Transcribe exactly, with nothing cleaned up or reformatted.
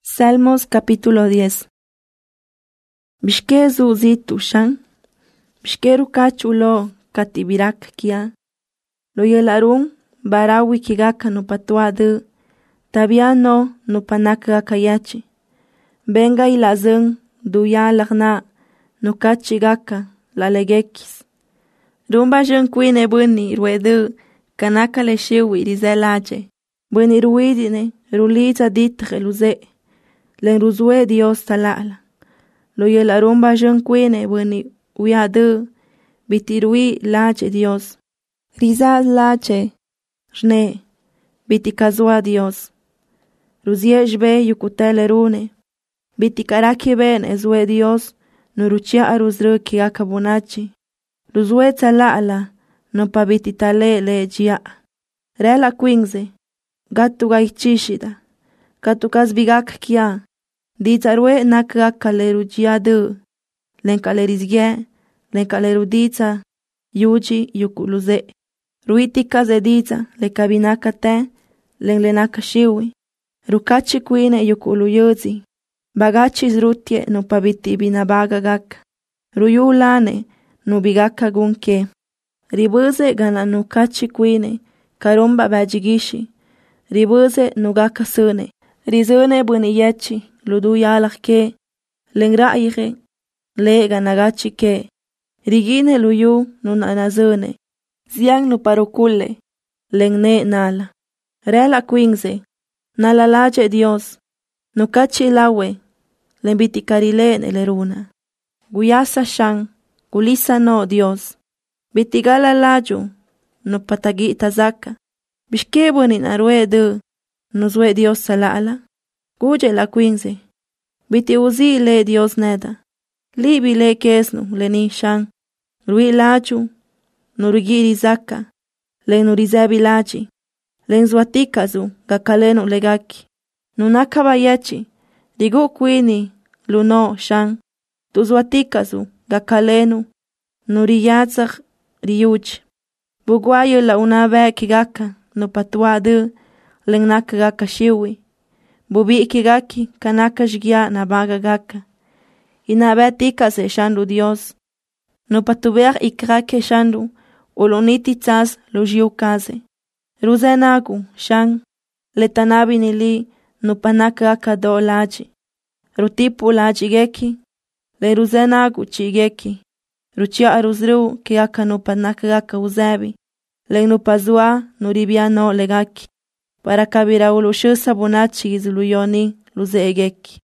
Salmos capítulo diez. Bishkezu zitu shan, bishkeru kachulo katibirak kia, lo yelarun barawi kigaka no patuadu, tabiano no panaka kayachi. Benga ilazun duya lagna no kachigaka la legekis. Rumba jen kuine buni ruedu kanaka le shiwi rizelaje. Buni ruidine ruliza ditre luze. Len ruzue Dios talala. Lo yelarumba jen kuine buni uyadu bitirui lache Dios. Rizaz lache jne bitikazua Dios. Ruzie jbe yukutele rune. Bitikaraki ben ezue Dios nuruchia aruzru kiakabunachi. Ruzue talala no pabititale le jia. Rela kwingze gatu gaichishida. Katukas bigak kia. Ditarwe nakaka lerujia de. Lenkalerizgie. Lenkaleruditza. Yuji yukuluze. Ruitika zeditza. Lekabinaka te. Lenlenaka shiwi. Rukachi kuine yukuluyuzi. Bagachi zrutie no pabiti binabagagak. Ruyulane no bigaka gunke. Ribuze gana no kachi kuine. Karumba bajigishi. Ribuze no gaka sune. Rizune buniyechi. Ludu yalake. Lengra ire. Le ganagachi ke. Rigine luyu no nanazune. Ziang no parukule. Lengne nala. Rela kwingze. Nala lache Dios. No kachi lawe. Lembitikarile neleruna. Guyasa shan. Gulisa no Dios. Bitigala laju. No patagi tazaka. Bishkebo ni narwe de. No zwe Dios salala. Guye la kwingze. Biti uzi le Dios neda. Libi le kesnu le ni shan. Rui laju. Nurigiri zaka. Le nurizabi laji. Le nzwatikazu gakalenu legaki. Nunakabayachi. Digu kwini luno shan. Tuzwatikazu gakalenu. Nuriyatzak riyuch. Bugwayo la unabe kigaka. No patuadu. Lengnaka gaka shiwi. Bubi kigaki kanaka jgia na baga gaka. Inabe tikase shandu Dios. No patuber ikrake shandu. Oloniti tsas lo jiukaze. Ruzenagu shan. Letanabi nili no panaka gaka do laji. Rutipu laji geki. Le ruzenagu chigeki. Ruchia aruzru kigaka no panaka gaka uzebi. Le no pazua no ribiano legaki. Para kabira ulushu sabunachi izuluyoni luze egeki.